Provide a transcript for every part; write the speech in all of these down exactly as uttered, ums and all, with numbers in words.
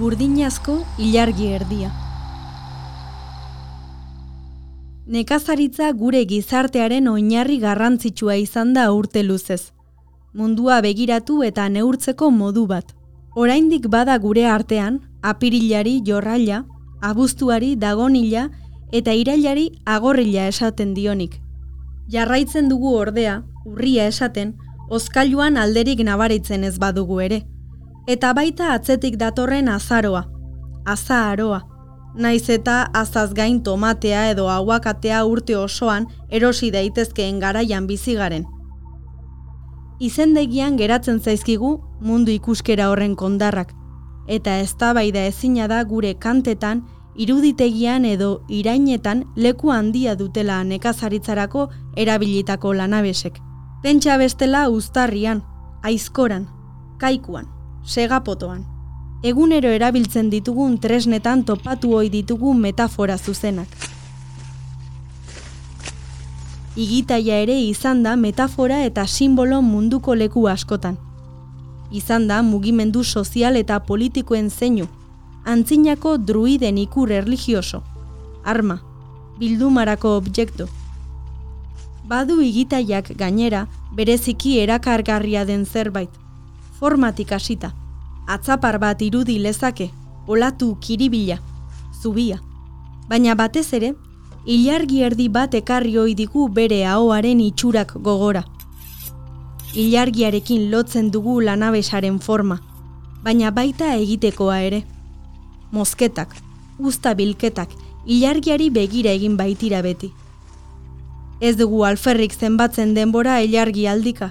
Burdinazko ilargi erdia. Nekazaritza gure gizartearen oinarri garrantzitsua izan da urte luzez. Mundua begiratu eta neurtzeko modu bat. Oraindik bada gure artean, apirilari jorraila, abuztuari dagonila eta irailari agorrila esaten dionik. Jarraitzen dugu ordea, urria esaten, hozkailuan alderik nabaritzen ez badugu ere. Eta baita atzetik datorren azaroa, azaroa. Naiz eta azaz gain tomatea edo aguakatea urte osoan erosi daitezkeen garaian bizi garen. Izendegian geratzen zaizkigu mundu ikuskera horren kondarrak, eta eztabaida ezina da gure kantetan, iruditegian edo irainetan leku handia dutela nekazaritzarako erabilitako lanabesek. Pentsa bestela uztarrian, aizkoran, kaikuan, segapotoan. Egunero erabiltzen ditugun tresnetan topatu ohi ditugu metafora zuzenak. Igitaia ere izan da metafora eta simbolo munduko leku askotan. Izan da mugimendu sozial eta politikoen zeinu, antzinako druiden ikur erlijioso, arma, bildumarako objektu. Badu igitaiak gainera bereziki erakargarria den zerbait, formatik hasita. Atzapar bat irudi lezake, olatu kiribila, zubia. Baina batez ere, ilargi erdi bat ekarri ohi digu bere ahoaren itxurak gogora. Ilargiarekin lotzen dugu lanabesaren forma, baina baita egitekoa ere. Mozketak, uzta bilketak, ilargiari begira egin baitira beti. Ez dugu alferrik zenbatzen denbora ilargi aldika.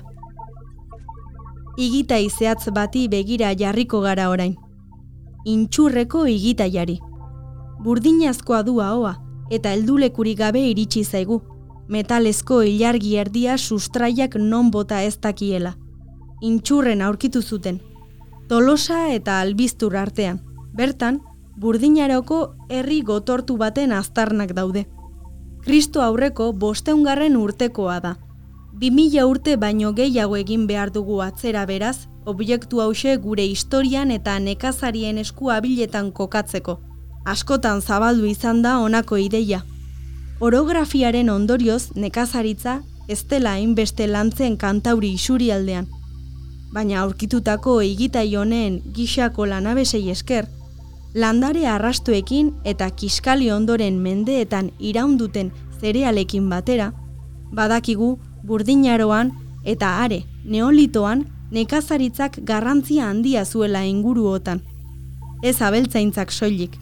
Igitai zehatz bati begira jarriko gara orain. Intxurreko igitaiari. Burdinazkoa du ahoa eta heldulekurik gabe iritsi zaigu. Metalezko ilargi erdia sustraiak non bota ez dakiela. Intxurren aurkitu zuten. Tolosa eta Albiztur artean. Bertan, Burdinaroko herri gotortu baten aztarnak daude. Kristo aurreko bosteungarren urtekoa da. Bi mila urte baino gehiago egin behar dugu atzera beraz, objektu hause gure historian eta nekazarien esku abiletan kokatzeko. Askotan zabaldu izan da honako ideia. Orografiaren ondorioz nekazaritza ez dela hainbeste lantzen Kantauri isurialdean. Baina aurkitutako egitai honen gixako lanabesei esker, landare arrastoekin eta kiskali ondoren mendeetan iraunduten zerealekin batera, badakigu Burdinaroan eta are neolitoan nekazaritzak garrantzia handia zuela inguruotan. Ez abeltzaintzak soilik.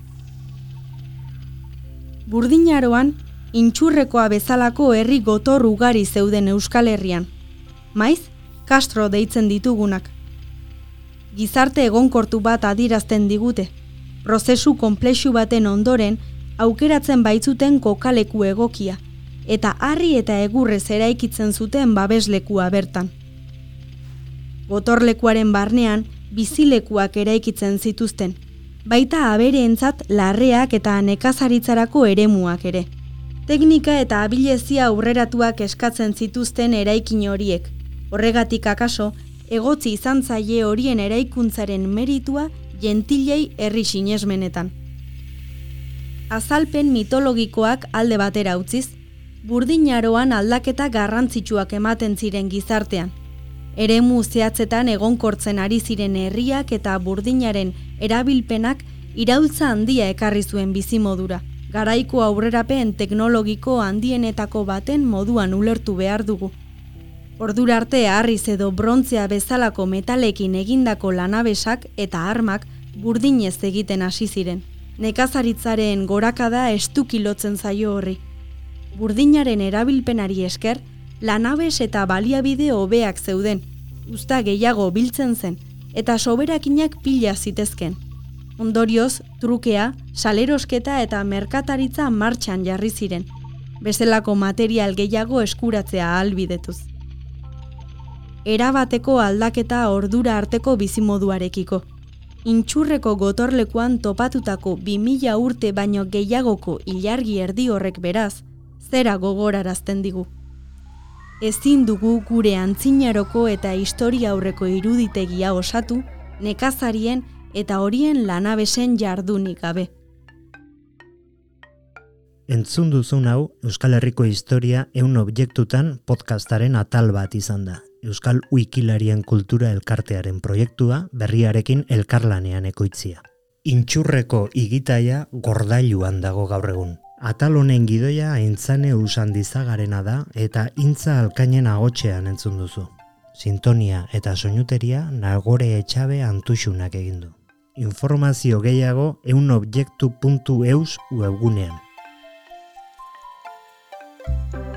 Burdinaroan intxurrekoa bezalako herri gotor ugari zeuden Euskal Herrian. Maiz, Castro deitzen ditugunak. Gizarte egonkortu bat adirazten digute. Prozesu konplexu baten ondoren aukeratzen baitzuten kokaleku egokia. Eta harri eta egurrez eraikitzen zuten babeslekua bertan. Gotorlekuaren barnean bizilekuak eraikitzen zituzten, baita abereentzat larreak eta nekazaritzarako eremuak ere. Teknika eta abilezia aurreratuak eskatzen zituzten eraikin horiek. Horregatik akaso, egotzi izan zaie horien eraikuntzaren meritua jentilei herri sinesmenetan. Azalpen mitologikoak alde batera utziz, Burdinaroan aldaketa garrantzitsuak ematen ziren gizartean. Eremu zehatzetan egonkortzen ari ziren herriak eta burdinaren erabilpenak iraultza handia ekarri zuen bizimodura. Garaiko aurrerapen teknologiko handienetako baten moduan ulertu behar dugu. Ordura arte harriz edo brontzea bezalako metalekin egindako lanabesak eta armak burdinez egiten hasi ziren. Nekazaritzaren gorakada estuki lotzen zaio horri. Burdinaren erabilpenari esker, lanabes eta baliabide hobeak zeuden, uzta gehiago biltzen zen, eta soberakinak pila zitezken. Ondorioz, trukea, salerosketa eta merkataritza martxan jarri ziren, bezalako material gehiago eskuratzea ahalbidetuz. Erabateko aldaketa ordura arteko bizimoduarekiko. Intxurreko gotorlekuan topatutako bi mila urte baino gehiagoko ilargi erdi horrek beraz, zera gogorarazten digu. Ezin dugu gure antzinaroko eta historia aurreko iruditegia osatu nekazarien eta horien lanabesen jardunik gabe. Entzun duzun hau Euskal Herriko historia ehun objektutan podcastaren atal bat izan da. Euskal Wikilarien kultura elkartearen proiektua berriarekin elkarlanean ekoitzia. Intxurreko igitaia gordailuan dago gaur egun. Atal honen gidoia Aintzane Usandizagarena da eta Intza Alkainen agotxean entzun duzu. Sintonia eta soinuteria Nagore Etxabe Antuxunak egin du. Informazio gehiago ehunobjektu puntu eus webgunean.